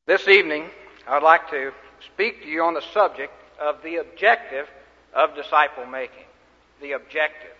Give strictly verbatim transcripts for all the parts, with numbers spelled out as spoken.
This evening, I would like to speak to you on the subject of the objective of disciple making. The objective.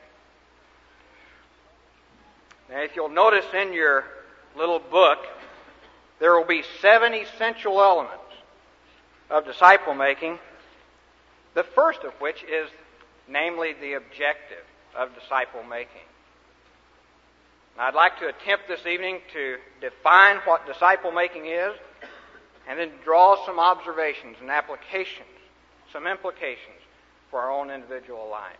Now, if you'll notice in your little book, there will be seven essential elements of disciple making, the first of which is namely the objective of disciple making. Now, I'd like to attempt this evening to define what disciple making is, and then draw some observations and applications, some implications for our own individual lives.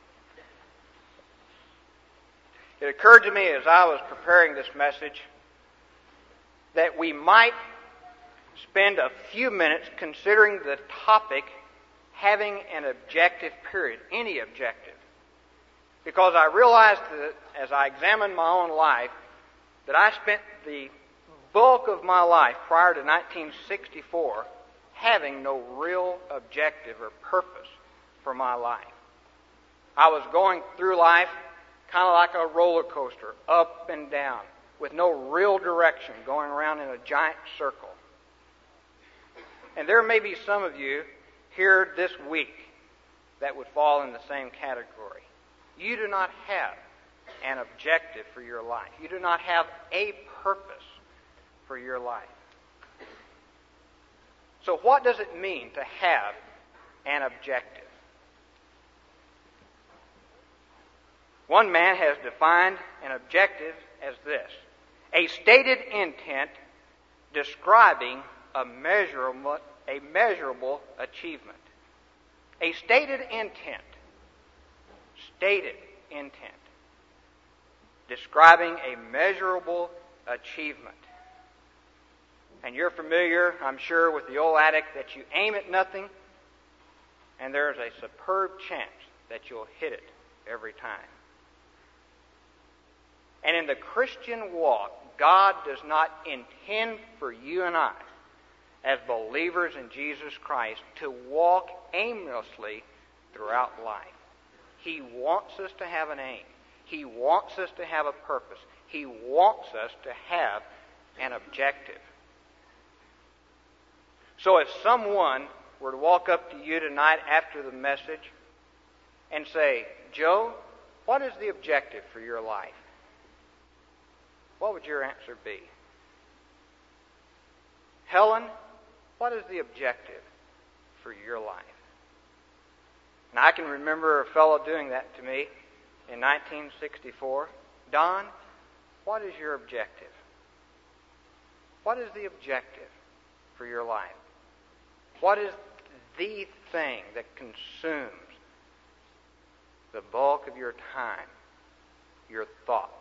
It occurred to me as I was preparing this message that we might spend a few minutes considering the topic having an objective period, any objective. Because I realized that as I examined my own life, that I spent the bulk of my life prior to nineteen sixty-four having no real objective or purpose for my life. I was going through life kind of like a roller coaster, up and down, with no real direction, going around in a giant circle. And there may be some of you here this week that would fall in the same category. You do not have an objective for your life. You do not have a purpose for your life. So what does it mean to have an objective? One man has defined an objective as this: a stated intent describing a measurable, a measurable achievement. A stated intent, stated intent, describing a measurable achievement. And you're familiar, I'm sure, with the old adage that you aim at nothing, and there's a superb chance that you'll hit it every time. And in the Christian walk, God does not intend for you and I, as believers in Jesus Christ, to walk aimlessly throughout life. He wants us to have an aim. He wants us to have a purpose. He wants us to have an objective. So if someone were to walk up to you tonight after the message and say, "Joe, what is the objective for your life?" what would your answer be? "Helen, what is the objective for your life?" And I can remember a fellow doing that to me in nineteen sixty-four. "Don, what is your objective? What is the objective for your life? What is the thing that consumes the bulk of your time, your thoughts?"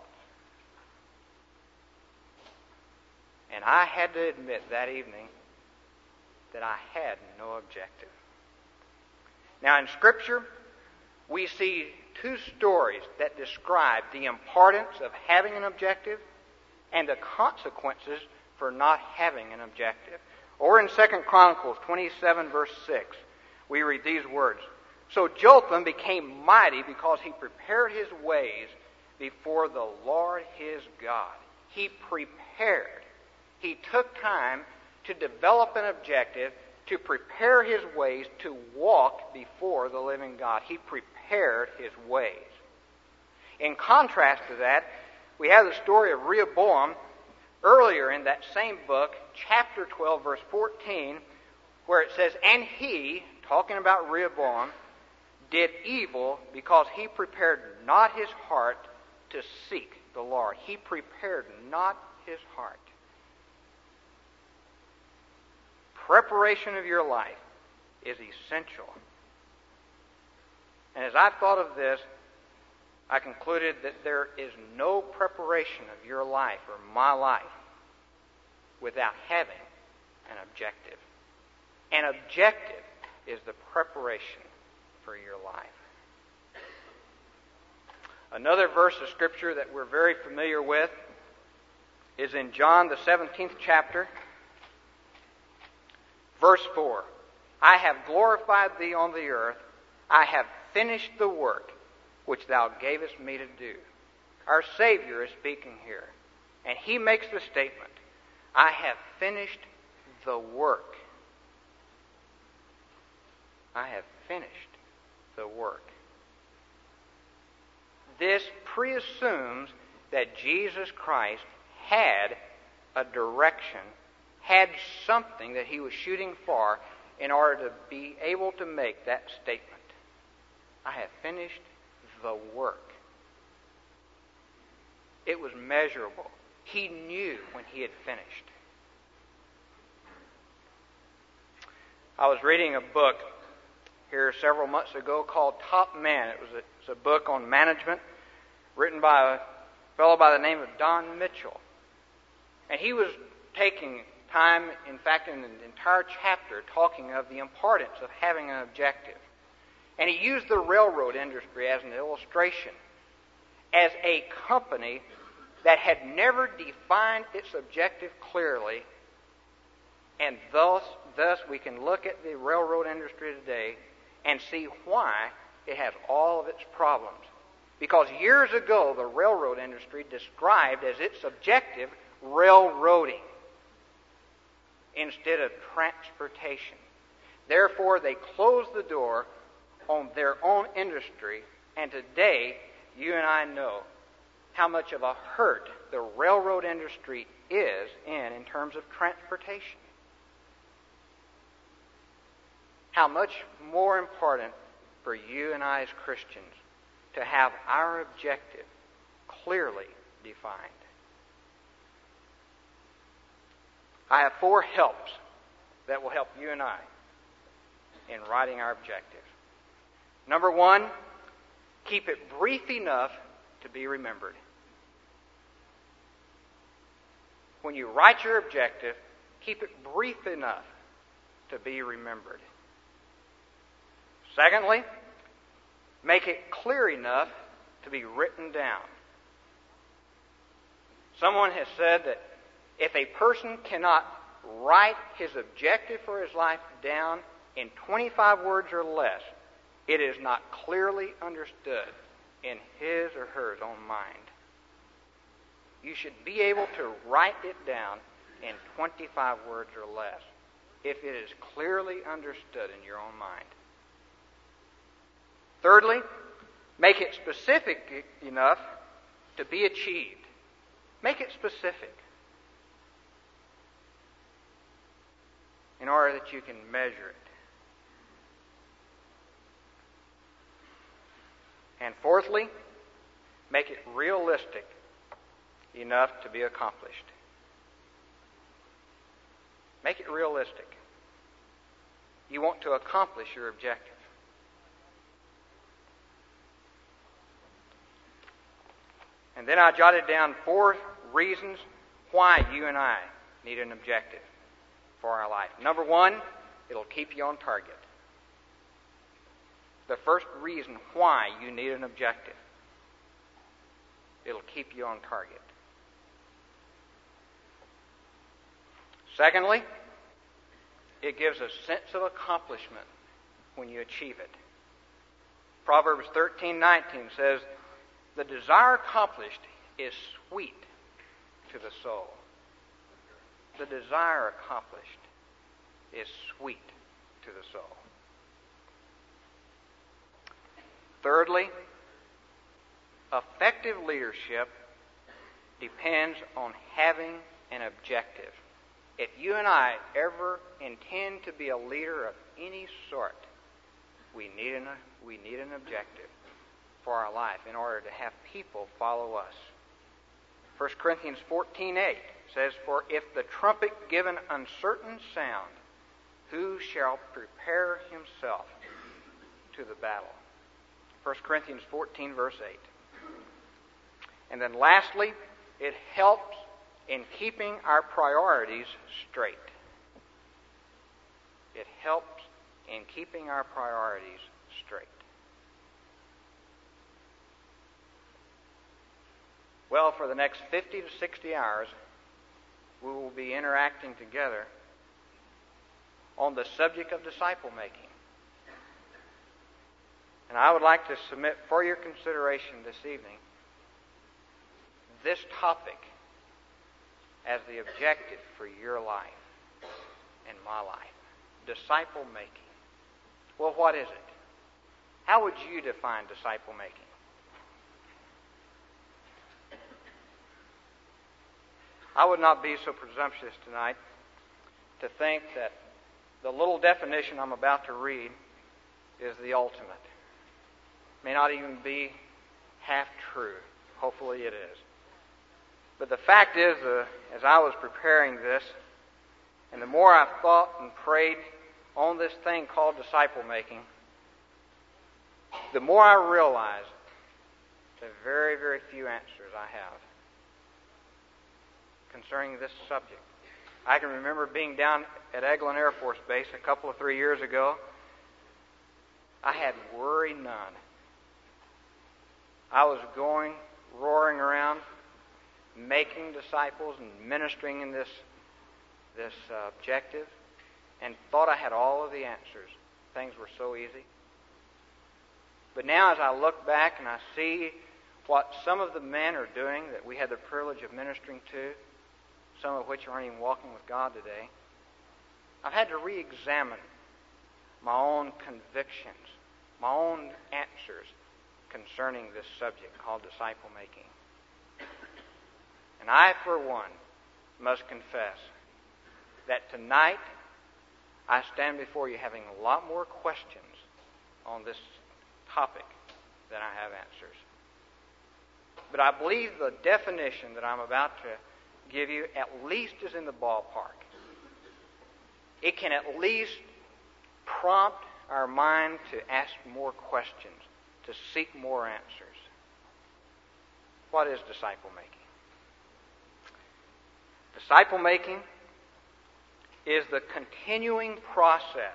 And I had to admit that evening that I had no objective. Now in Scripture, we see two stories that describe the importance of having an objective and the consequences for not having an objective. Or in Second Chronicles twenty-seven, verse six, we read these words: "So Jotham became mighty because he prepared his ways before the Lord his God." He prepared. He took time to develop an objective, to prepare his ways to walk before the living God. He prepared his ways. In contrast to that, we have the story of Rehoboam earlier in that same book, chapter twelve, verse fourteen, where it says, "And he," talking about Rehoboam, "did evil because he prepared not his heart to seek the Lord." He prepared not his heart. Preparation of your life is essential. And as I thought of this, I concluded that there is no preparation of your life or my life without having an objective. An objective is the preparation for your life. Another verse of Scripture that we're very familiar with is in John, the seventeenth chapter, verse four. "I have glorified thee on the earth. I have finished the work which thou gavest me to do." Our Savior is speaking here. And he makes the statement, "I have finished the work. I have finished the work. This preassumes that Jesus Christ had a direction, had something that he was shooting for in order to be able to make that statement. I have finished the work. It was measurable. He knew when he had finished. I was reading a book here several months ago called Top Man. It was a, it's a book on management written by a fellow by the name of Don Mitchell. And he was taking time, in fact, in an entire chapter, talking of the importance of having an objective. And he used the railroad industry as an illustration, as a company that had never defined its objective clearly, and thus, thus we can look at the railroad industry today and see why it has all of its problems. Because years ago, the railroad industry described as its objective railroading instead of transportation. Therefore, they closed the door on their own industry, and today, you and I know how much of a hurt the railroad industry is in in terms of transportation. How much more important for you and I as Christians to have our objective clearly defined. I have four helps that will help you and I in writing our objective. Number one, keep it brief enough to be remembered. When you write your objective, keep it brief enough to be remembered. Secondly, make it clear enough to be written down. Someone has said that if a person cannot write his objective for his life down in twenty-five words or less, it is not clearly understood in his or her own mind. You should be able to write it down in twenty-five words or less if it is clearly understood in your own mind. Thirdly, make it specific enough to be achieved. Make it specific in order that you can measure it. And fourthly, make it realistic enough to be accomplished. Make it realistic. You want to accomplish your objective. And then I jotted down four reasons why you and I need an objective for our life. Number one, it'll keep you on target. The first reason why you need an objective. It'll keep you on target. Secondly, it gives a sense of accomplishment when you achieve it. Proverbs thirteen nineteen says, "The desire accomplished is sweet to the soul." The desire accomplished is sweet to the soul. Thirdly, effective leadership depends on having an objective. If you and I ever intend to be a leader of any sort, we need an, we need an objective for our life in order to have people follow us. First Corinthians fourteen eight says, "For if the trumpet give an uncertain sound, who shall prepare himself to the battle?" First Corinthians fourteen verse eight. And then lastly, it helps in keeping our priorities straight. It helps in keeping our priorities straight. Well, for the next fifty to sixty hours, we will be interacting together on the subject of disciple making. And I would like to submit for your consideration this evening this topic as the objective for your life. my life. Disciple making. Well, what is it? How would you define disciple making? I would not be so presumptuous tonight to think that the little definition I'm about to read is the ultimate. It may not even be half true. Hopefully it is. But the fact is, uh, as I was preparing this, and the more I've thought and prayed on this thing called disciple making, the more I realize the very, very few answers I have concerning this subject. I can remember being down at Eglin Air Force Base a couple of three years ago. I had worry none. I was going, roaring around, making disciples and ministering in this, this uh, objective, and thought I had all of the answers. Things were so easy. But now as I look back and I see what some of the men are doing that we had the privilege of ministering to, some of which aren't even walking with God today, I've had to re-examine my own convictions, my own answers concerning this subject called disciple making. And I, for one, must confess that tonight I stand before you having a lot more questions on this topic than I have answers. But I believe the definition that I'm about to give you at least is in the ballpark. It can at least prompt our mind to ask more questions, to seek more answers. What is disciple making? Disciple making is the continuing process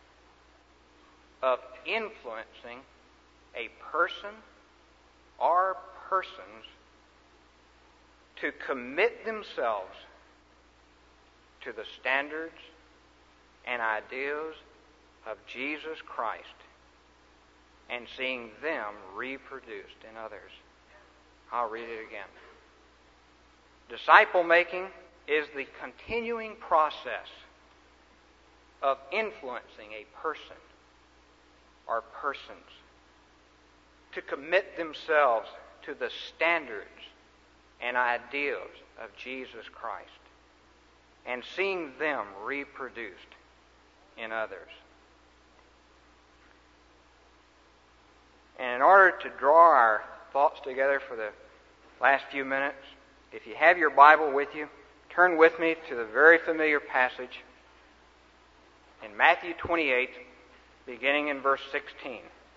of influencing a person or persons to commit themselves to the standards and ideals of Jesus Christ and seeing them reproduced in others. I'll read it again. Disciple making is the continuing process of influencing a person or persons to commit themselves to the standards and ideals of Jesus Christ and seeing them reproduced in others. And in order to draw our thoughts together for the last few minutes, if you have your Bible with you, turn with me to the very familiar passage in Matthew twenty-eight, beginning in verse sixteen.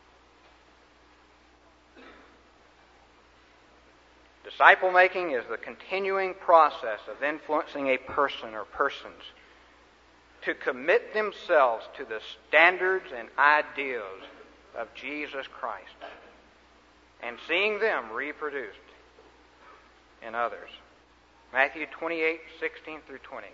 Disciple making is the continuing process of influencing a person or persons to commit themselves to the standards and ideals of Jesus Christ and seeing them reproduced in others. Matthew twenty-eight, sixteen through twenty.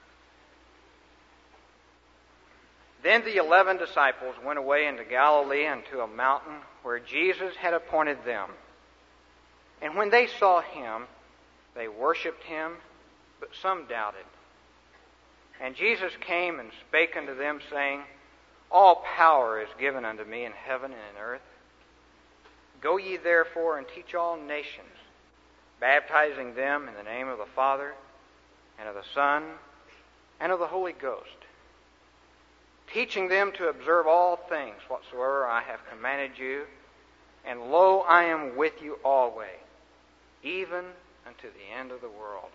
Then the eleven disciples went away into Galilee unto a mountain where Jesus had appointed them. And when they saw him, they worshipped him, but some doubted. And Jesus came and spake unto them, saying, All power is given unto me in heaven and in earth. Go ye therefore and teach all nations, baptizing them in the name of the Father, and of the Son, and of the Holy Ghost, teaching them to observe all things whatsoever I have commanded you. And lo, I am with you always, even unto the end of the world.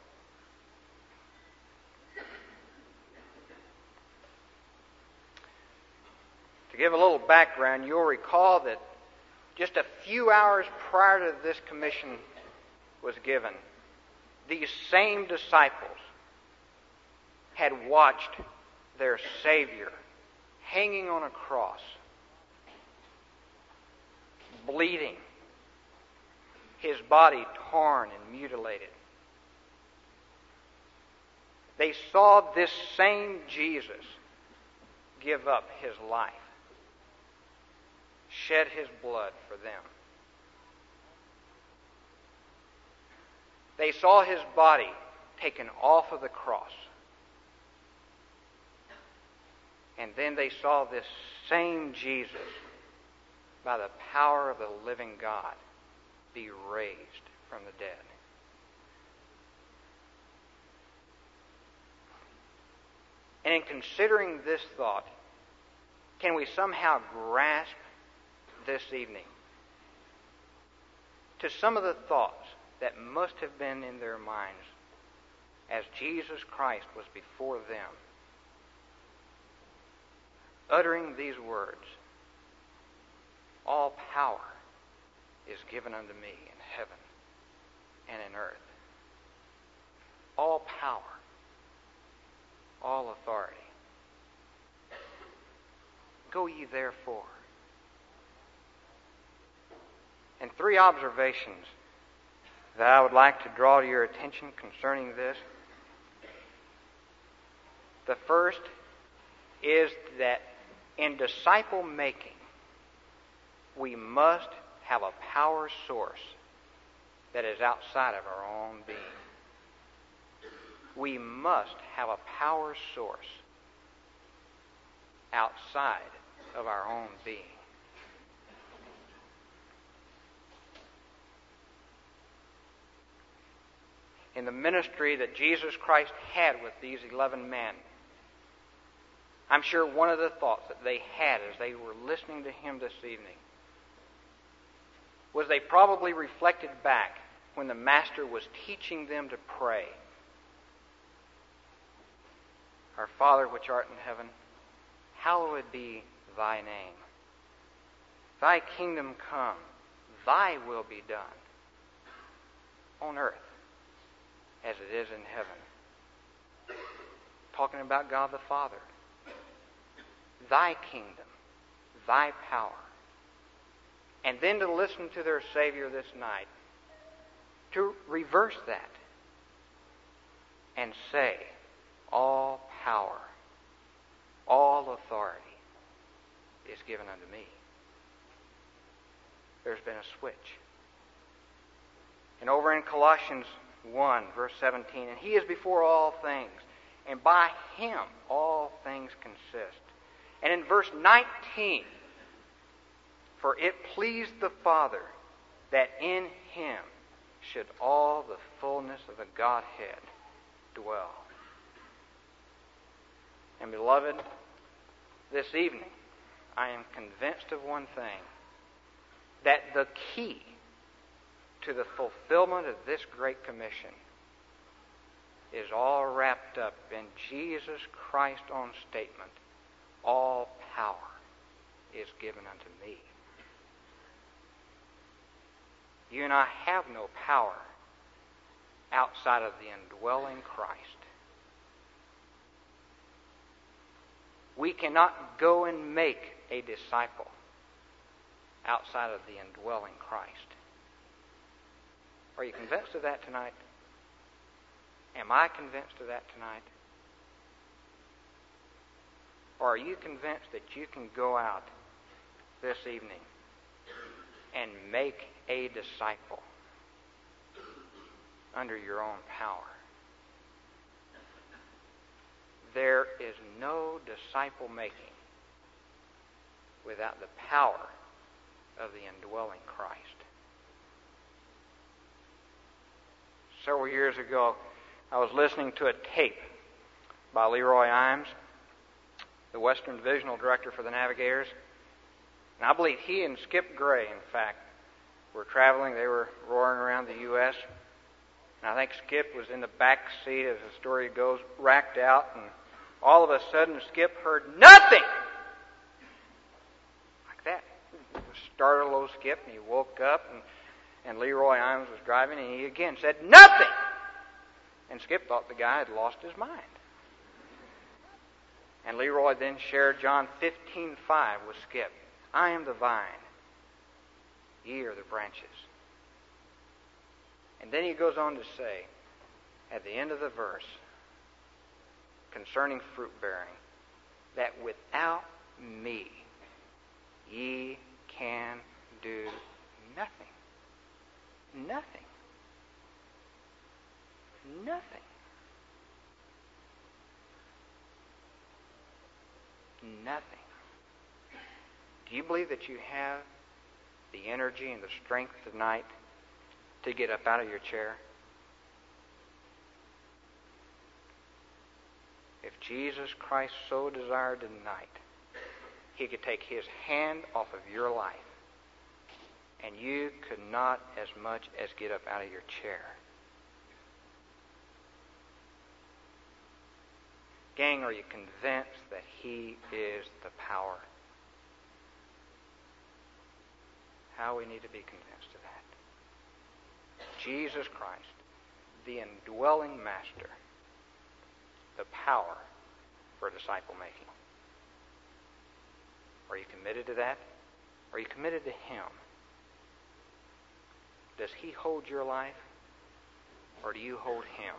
To give a little background, you'll recall that just a few hours prior to this commission was given, these same disciples had watched their Savior hanging on a cross, bleeding, his body torn and mutilated. They saw this same Jesus give up his life, shed his blood for them. They saw his body taken off of the cross And then they saw this same Jesus, by the power of the living God, be raised from the dead. And in considering this thought, can we somehow grasp this evening to some of the thoughts that must have been in their minds as Jesus Christ was before them, uttering these words, "All power is given unto me in heaven and in earth." All power, all authority. Go ye therefore. And three observations that I would like to draw to your attention concerning this. The first is that in disciple making, we must have a power source that is outside of our own being. We must have a power source outside of our own being. In the ministry that Jesus Christ had with these eleven men, I'm sure one of the thoughts that they had as they were listening to him this evening was they probably reflected back when the Master was teaching them to pray. Our Father which art in heaven, hallowed be thy name. Thy kingdom come, thy will be done on earth as it is in heaven. Talking about God the Father. Thy kingdom, thy power. And then to listen to their Savior this night, to reverse that and say, all power, all authority is given unto me. There's been a switch. And over in Colossians one, verse seventeen, and he is before all things, and by him all things consist. And in verse nineteen, for it pleased the Father that in him should all the fullness of the Godhead dwell. And beloved, this evening I am convinced of one thing, that the key to the fulfillment of this great commission is all wrapped up in Jesus Christ's own statement, all power is given unto me. You and I have no power outside of the indwelling Christ. We cannot go and make a disciple outside of the indwelling Christ. Are you convinced of that tonight? Am I convinced of that tonight? Or are you convinced that you can go out this evening and make a disciple under your own power? There is no disciple making without the power of the indwelling Christ. Several years ago, I was listening to a tape by Leroy Imes, the Western Divisional Director for the Navigators. And I believe he and Skip Gray, in fact, were traveling. They were roaring around the U S And I think Skip was in the back seat, as the story goes, racked out. And all of a sudden, Skip heard nothing! Like that. It startled old Skip, and he woke up, and, and Leroy Imes was driving, and he again said, nothing! And Skip thought the guy had lost his mind. And Leroy then shared John fifteen five with Skip. I am the vine, ye are the branches. And then he goes on to say, at the end of the verse, concerning fruit bearing, that without me ye can do nothing. Nothing. Nothing. nothing. Do you believe that you have the energy and the strength tonight to get up out of your chair? If Jesus Christ so desired tonight, He could take His hand off of your life, and you could not as much as get up out of your chair. Gang, are you convinced that He is the power? How we need to be convinced of that. Jesus Christ, the indwelling Master, the power for disciple making. Are you committed to that? Are you committed to Him? Does He hold your life, or do you hold Him?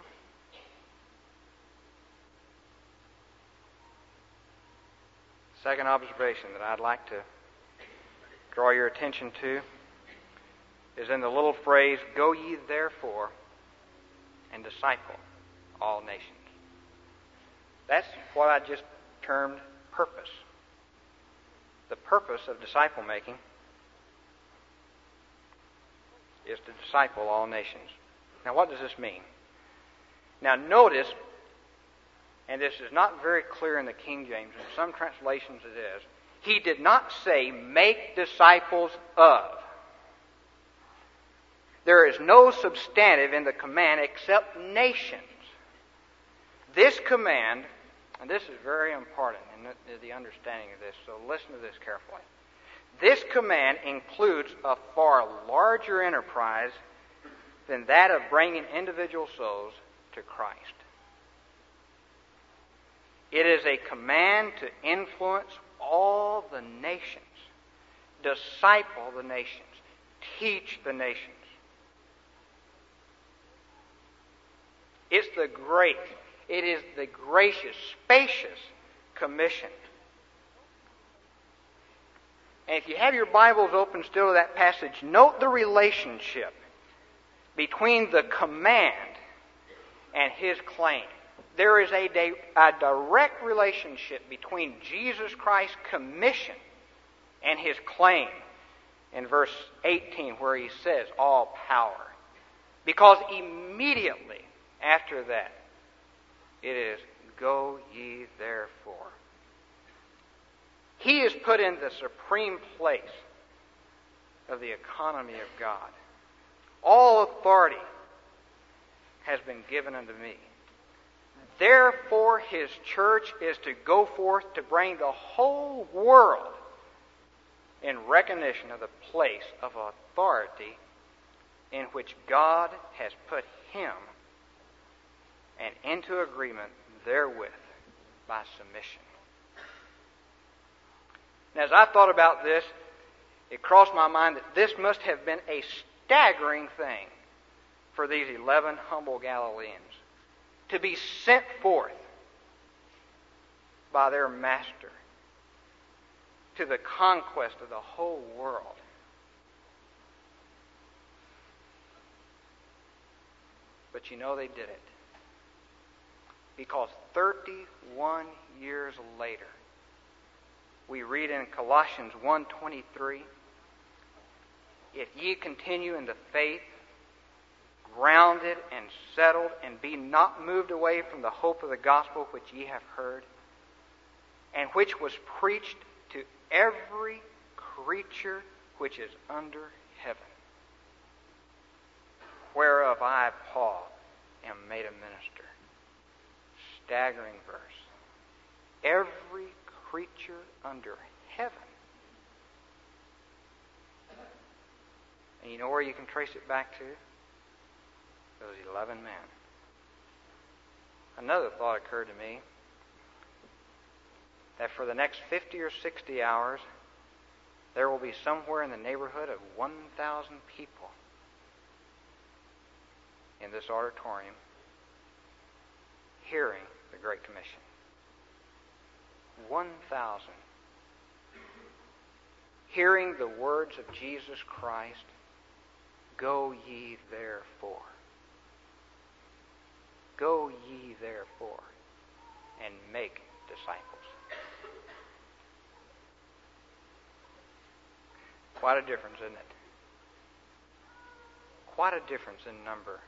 Second observation that I'd like to draw your attention to is in the little phrase, "Go ye therefore and disciple all nations." That's what I just termed purpose. The purpose of disciple making is to disciple all nations. Now, what does this mean? Now, notice, and this is not very clear in the King James, in some translations it is, He did not say, "make disciples of." There is no substantive in the command except nations. This command, and this is very important in the, the understanding of this, so listen to this carefully. This command includes a far larger enterprise than that of bringing individual souls to Christ. It is a command to influence all the nations, disciple the nations, teach the nations. It's the great, it is the gracious, spacious commission. And if you have your Bibles open still to that passage, note the relationship between the command and His claim. There is a, a direct relationship between Jesus Christ's commission and His claim in verse eighteen, where He says, "all power." Because immediately after that, it is, "Go ye therefore." He is put in the supreme place of the economy of God. All authority has been given unto me. Therefore, His church is to go forth to bring the whole world in recognition of the place of authority in which God has put Him, and into agreement therewith by submission. Now, as I thought about this, it crossed my mind that this must have been a staggering thing for these eleven humble Galileans to be sent forth by their Master to the conquest of the whole world. But you know they did it. Because thirty-one years later, we read in Colossians one twenty-three, "If ye continue in the faith, grounded and settled, and be not moved away from the hope of the gospel which ye have heard, and which was preached to every creature which is under heaven, whereof I, Paul, am made a minister." Staggering verse. Every creature under heaven. And you know where you can trace it back to? Those eleven men. Another thought occurred to me, that for the next fifty or sixty hours, there will be somewhere in the neighborhood of one thousand people in this auditorium hearing the Great Commission. one thousand. Hearing the words of Jesus Christ, "Go ye therefore." Go ye therefore and make disciples. Quite a difference, isn't it? Quite a difference in number.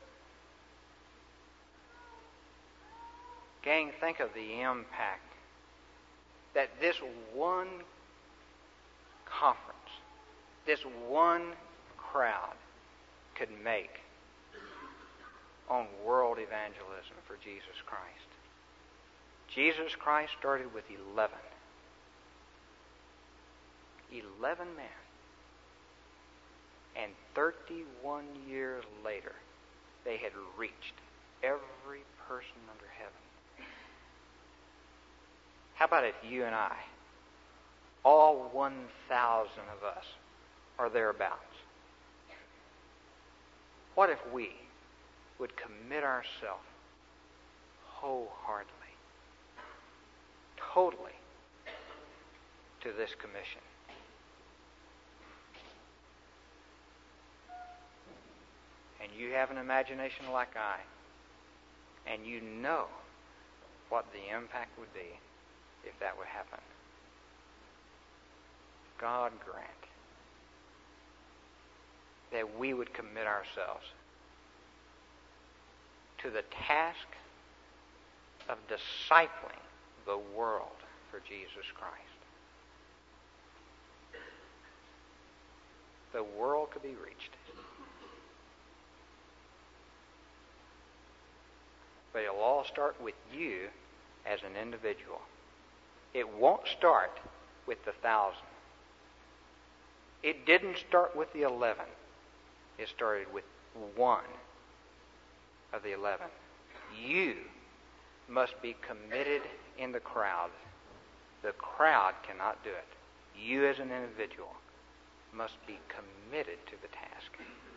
Gang, think of the impact that this one conference, this one crowd could make on world evangelism for Jesus Christ. Jesus Christ started with eleven. Eleven men. And thirty-one years later, they had reached every person under heaven. How about if you and I, all one thousand of us, are thereabouts? What if we would commit ourselves wholeheartedly, totally, to this commission? And you have an imagination like I, and you know what the impact would be if that would happen. God grant that we would commit ourselves to the task of discipling the world for Jesus Christ. The world could be reached. But it'll all start with you as an individual. It won't start with the thousand. It didn't start with the eleven. It started with one of the eleven. You must be committed in the crowd. The crowd cannot do it. You as an individual must be committed to the task.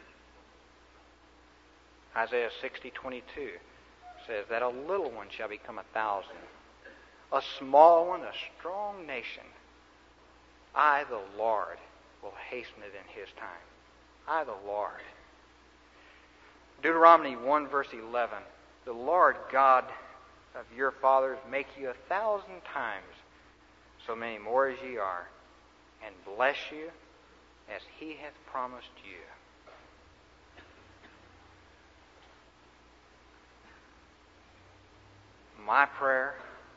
Isaiah sixty twenty-two says that a little one shall become a thousand, a small one, a strong nation. I, the Lord, will hasten it in His time. I, the Lord. Deuteronomy one verse eleven, the Lord God of your fathers make you a thousand times so many more as ye are, and bless you as He hath promised you. My prayer,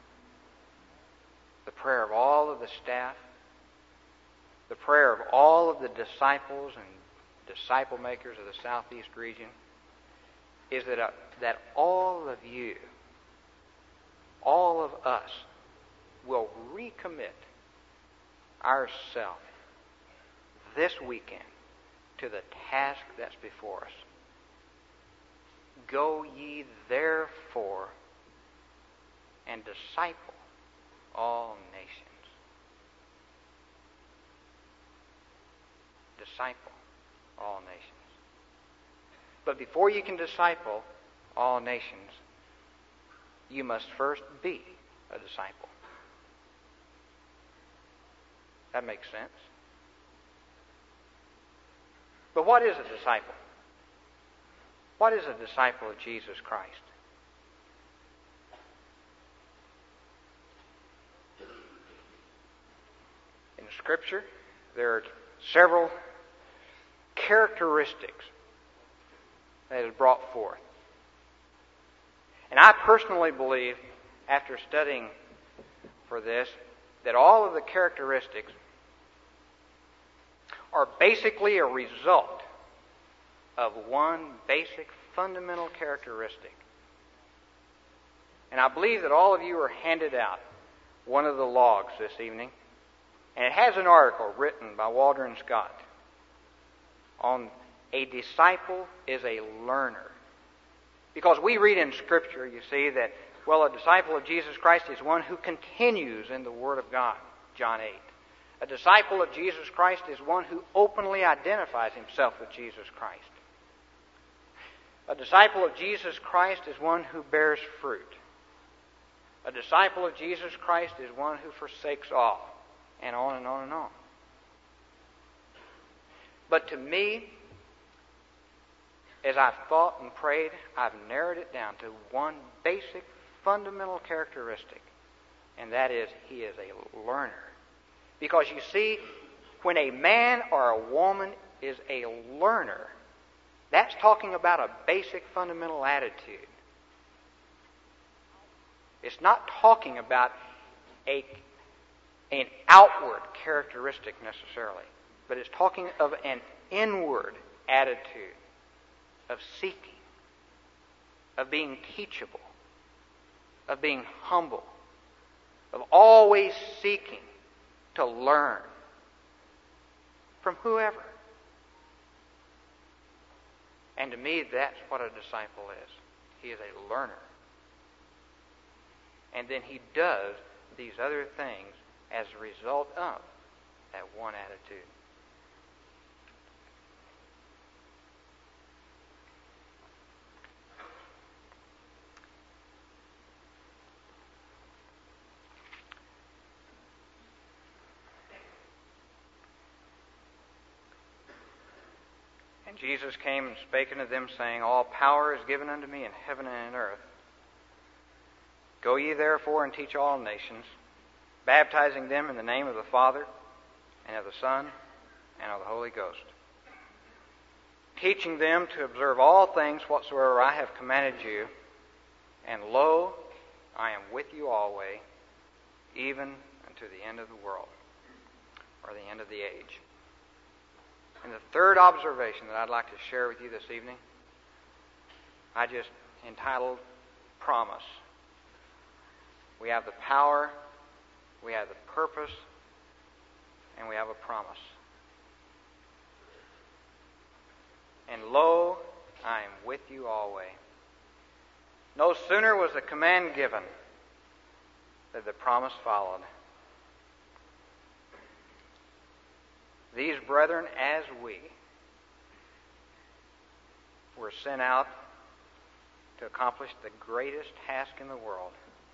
the prayer of all of the staff, the prayer of all of the disciples and disciple makers of the Southeast region is that, uh, that all of you, all of us, will recommit ourselves this weekend to the task that's before us. Go ye therefore and disciple all nations. Disciple all nations. But before you can disciple all nations, you must first be a disciple. That makes sense. But what is a disciple? What is a disciple of Jesus Christ? In Scripture, there are several characteristics that is brought forth. And I personally believe, after studying for this, that all of the characteristics are basically a result of one basic fundamental characteristic. And I believe that all of you are handed out one of the logs this evening, and it has an article written by Waldron Scott on a disciple is a learner. Because we read in Scripture, you see, that, well, a disciple of Jesus Christ is one who continues in the Word of God, John eight. A disciple of Jesus Christ is one who openly identifies himself with Jesus Christ. A disciple of Jesus Christ is one who bears fruit. A disciple of Jesus Christ is one who forsakes all, and on and on and on. But to me, as I've thought and prayed, I've narrowed it down to one basic, fundamental characteristic, and that is he is a learner. Because you see, When a man or a woman is a learner, that's talking about a basic fundamental attitude. It's not talking about a, an outward characteristic necessarily, but it's talking of an inward attitude of seeking, of being teachable, of being humble, of always seeking to learn from whoever. And to me, that's what a disciple is. He is a learner. And then he does these other things as a result of that one attitude. And Jesus came and spake unto them, saying, All power is given unto me in heaven and in earth. Go ye therefore and teach all nations, baptizing them in the name of the Father, and of the Son, and of the Holy Ghost, teaching them to observe all things whatsoever I have commanded you. And lo, I am with you always, even unto the end of the world, or the end of the age. And the third observation that I'd like to share with you this evening, I just entitled Promise. We have the power, we have the purpose, and we have a promise. And lo, I am with you always. No sooner was the command given than the promise followed. These brethren, as we, were sent out to accomplish the greatest task in the world.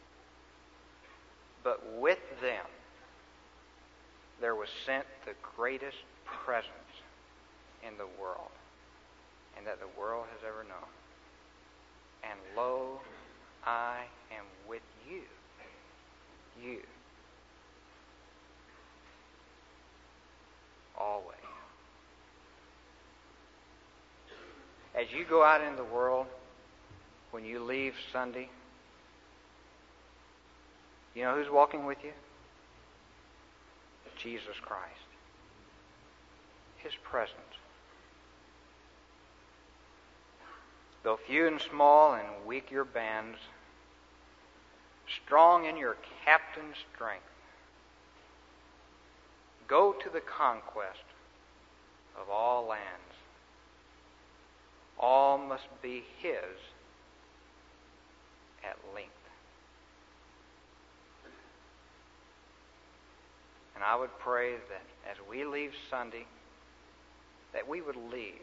But with them, there was sent the greatest presence in the world, and that the world has ever known. And lo, I am with you. You. Always. As you go out in the world, when you leave Sunday, you know who's walking with you? Jesus Christ. His presence. Though few and small and weak your bands, strong in your captain's strength, go to the conquest of all lands. All must be His at length. And I would pray that as we leave Sunday, that we would leave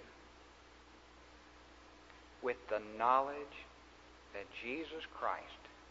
with the knowledge that Jesus Christ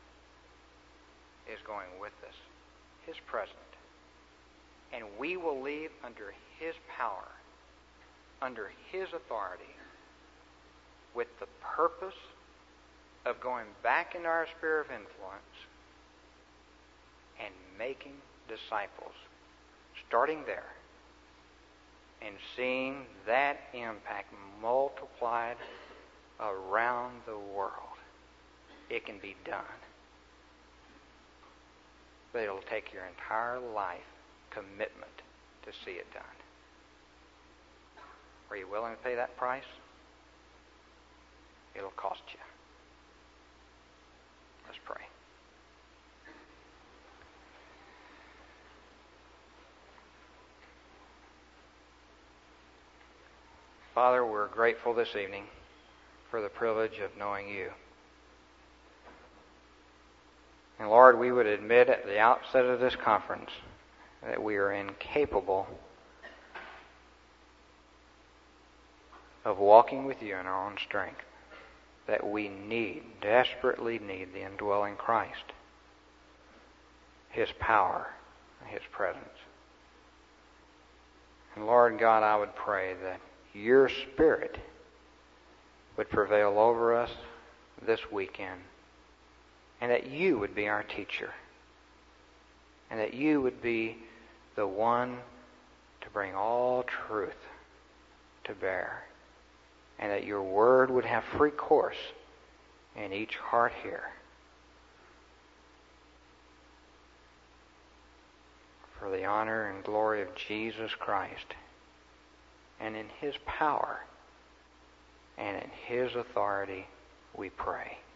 is going with us, His present. And we will leave under His power, under His authority, with the purpose of going back into our sphere of influence and making disciples, starting there, and seeing that impact multiplied around the world. It can be done. But it'll take your entire life commitment to see it done. Are you willing to pay that price? It'll cost you. Let's pray. Father, we're grateful this evening for the privilege of knowing You. And Lord, we would admit at the outset of this conference that we are incapable of walking with You in our own strength, that we need, desperately need the indwelling Christ, His power, His presence. And Lord God, I would pray that Your Spirit would prevail over us this weekend, and that You would be our teacher, and that You would be the one to bring all truth to bear, and that your word would have free course in each heart here. For the honor and glory of Jesus Christ, and in His power, and in His authority, we pray.